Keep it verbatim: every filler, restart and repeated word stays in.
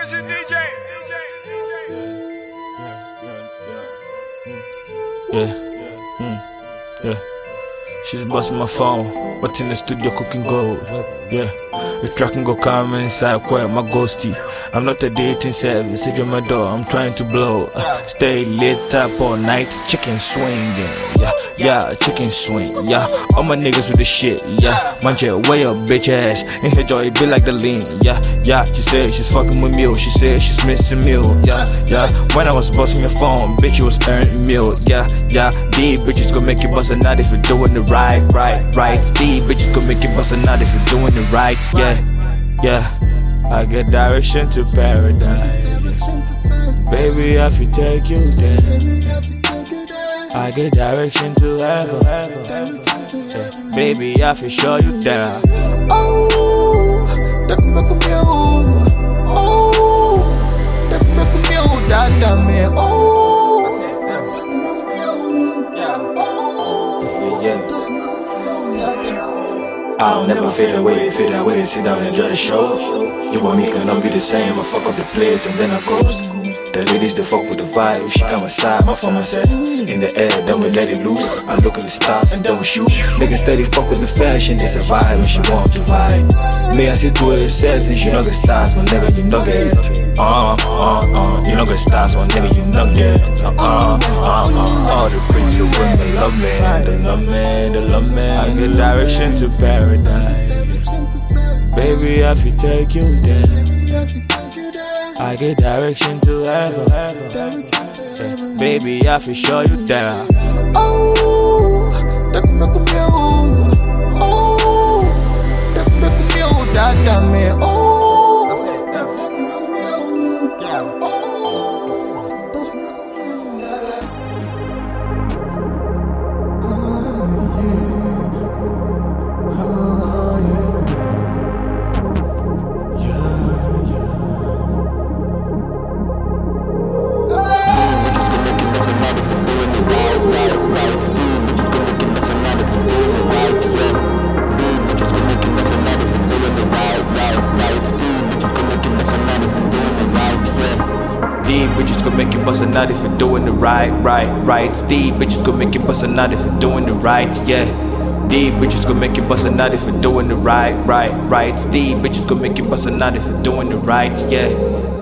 Listen, D J. Yeah, mm, yeah. She's busting my phone, but in the studio cooking gold. Yeah, the track can go calm inside, quiet my ghosty. I'm not a dating service, it's my door, I'm trying to blow. Uh, stay lit up all night, chicken swinging. Yeah, yeah, chicken swing. Yeah, all my niggas with the shit. Yeah, manje, way up, bitch ass. In her joy, it be like the lean. Yeah, yeah, she said she's fucking with me. She said she's missing me. Yeah, yeah. When I was busting your phone, bitch, you was earning meal. Yeah, yeah. These bitches gon' make you bust a nut if you're doing it right, right, right. These bitches gon' make you bust a nut if you're doing it right. Yeah, yeah. I get direction to paradise. Baby, I feel take you there. I get direction to heaven. Yeah. Baby, I feel show you down. Oh, tak make me oh, oh, tak make me oh, dada me oh. I'll never fade away, fade away, sit down and enjoy the show. You and me cannot be the same, I fuck up the place and then I ghost. The ladies, they fuck with the vibe, she come aside, my phone said in the air, then we let it loose. I look at the stars and then we shoot. Niggas steady fuck with the fashion, it's a vibe and she want to vibe. Me I see do it says and she know the stars, my nigga you know get it. Uh, uh, uh, you know the stars, my nigga you know get it. Uh, uh, uh, uh, all the pretty women love me, they love me, they love me. I get direction to paradise. Baby, I feel take you there. I get direction to heaven. Yeah. Baby, I feel show you down. Oh, tak make me oh, oh, tak make me oh, dada me oh. These bitches gon' make you bust a nut if you're doing it right, right, right. These bitches gon' make you bust a nut if you're doing it right, yeah. These bitches gon' make you bust a nut if you're doing it right, right, right. These bitches gon' make you bust a nut if you're doing it right, yeah.